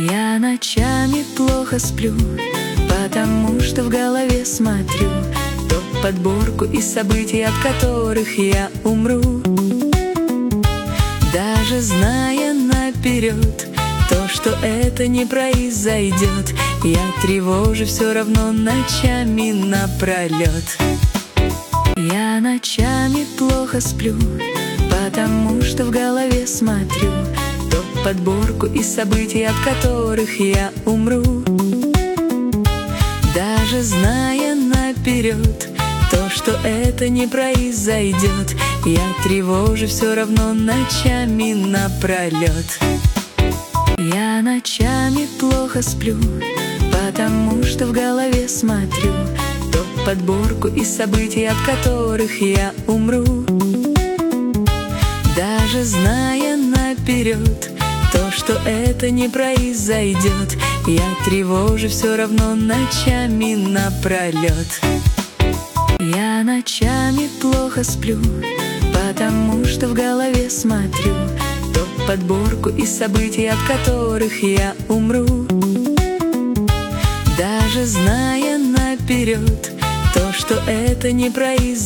Я ночами плохо сплю, потому что в голове смотрю топ-подборку из событий, от которых я умру. Даже зная наперед то, что это не произойдет, я тревожу все равно ночами напролет. Я ночами плохо сплю, потому что в голове смотрю топ-подборку из событий, от которых я умру. Даже зная наперед то, что это не произойдет, я тревожу все равно ночами напролет. Я ночами плохо сплю, потому что в голове смотрю топ-подборку из событий, от которых я умру. Даже зная наперед то, что это не произойдет, я тревожу все равно ночами напролет. Я ночами плохо сплю, потому что в голове смотрю топ-подборку из событий, от которых я умру. Даже зная наперед то, что это не произойдет,